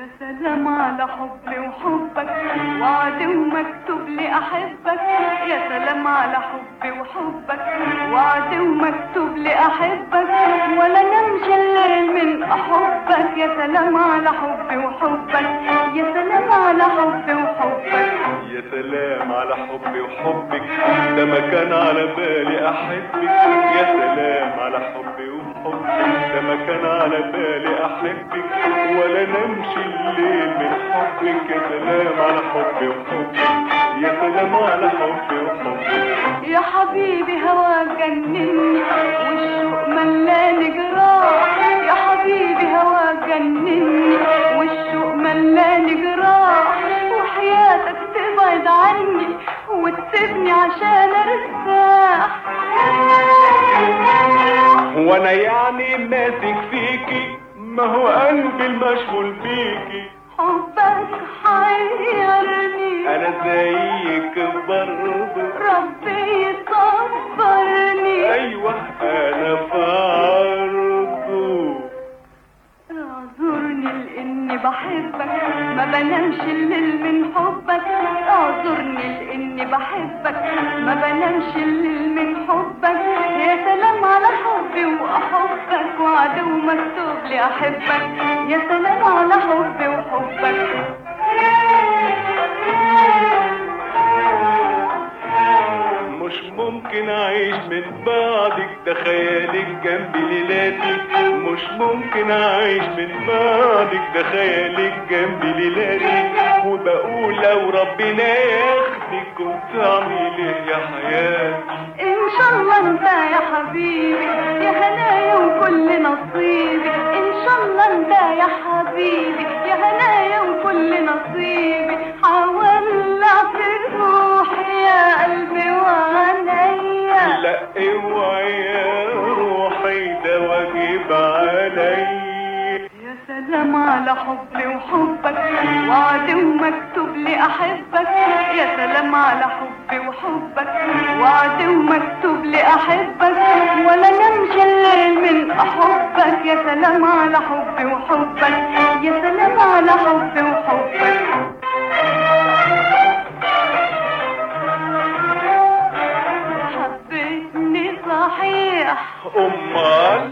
سلام على حبي وحبك، وعد ومكتوب لي احبك. يا سلام على حبي وحبك، وعد ومكتوب لي احبك، ولا نمشي الليل من احبك. يا سلام على حبي وحبك، يا سلام على حبي وحبك. يا سلام على حبي وحبك، ده ما كان على بالي احبك. يا سلام على حبي وحبك، ده ما كان على بالي احبك، ولا نمشي الليل من حبك. يا سلام على حبي وحبك، يا سلام على حبي وحبك. يا حبيبي هواك جنني والشوق ملاني جراح. يا حبيبي هواك جنني والشوق ملاني جراح، وحياتك تبعد عني وتسيبني عشان ارتاح. وانا يعني ماسك فيكي، ما هو قلبي المشغول بيكي. حبك حيرني، انا زيك برضه ربي يصبرني. ايوه انا في عرضه. اعذرني لاني بحبك، ما بنامش الليل من حبك. اعذرني لاني بحبك، ما بنامش الليل من حبك. يا سلام على حبي واحبك، وعد ومكتوب لي احبك. يا سلام على حبي وحبك. مش ممكن اعيش من بعدك، ده خيالك جنبي ليلاتي. مش ممكن اعيش من بعدك، ده خيالك جنبي ليلاتي. وبقول لو ربنا ياخدك كنت اعمل ايه يا حياتي. ان شاء الله انت يا حبيبي، يا هنايا وكل نصيبي. ان شاء الله انت يا حبيبي، يا هنايا وكل نصيبي. حولع في روحي يا قلبي وعينيا. لا اوعي يا روحي، ده واجب عليا. يا سلام على حبي وحبك، وعد ومكتوب لي احبك. يا سلام على حبي وحبك، وعد ومكتوب لي احبك، ولا نمشي الليل من احبك. يا سلام على حبي وحبك، يا سلام على حبي وحبك. حبيتني صحيح، امال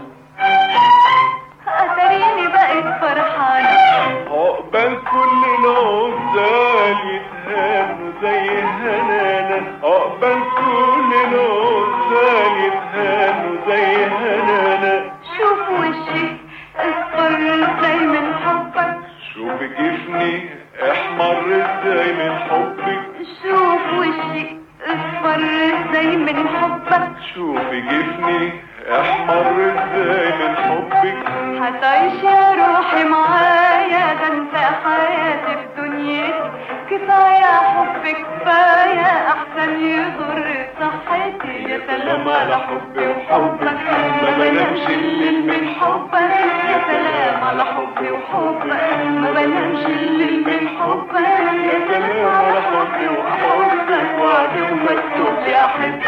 اتريني بقيت فرحانة. عقبال كل العزال يتهانوا زي هنانا. عقبال كل العزال يتهانوا زي هنانا. شوف وشي اصفر ازاي من حبك. شوف جفني احمر ازاي من حبك. شوف وشي اصفر ازاي من حبك. شوف جفني احمر ازاي من حبك. هتعيش يا روحي معايا، ده انت حياتي في دنيتي. كفاية حبك كفاية، احسن يضر صحتي. يا سلام على حبي وحبك، ما بنامش الليل من حبك. يا سلام على حبي وحبك، ما بنامش الليل من حبك. يا سلام على حبي وحبك، وعد ومكتوب لي احبك.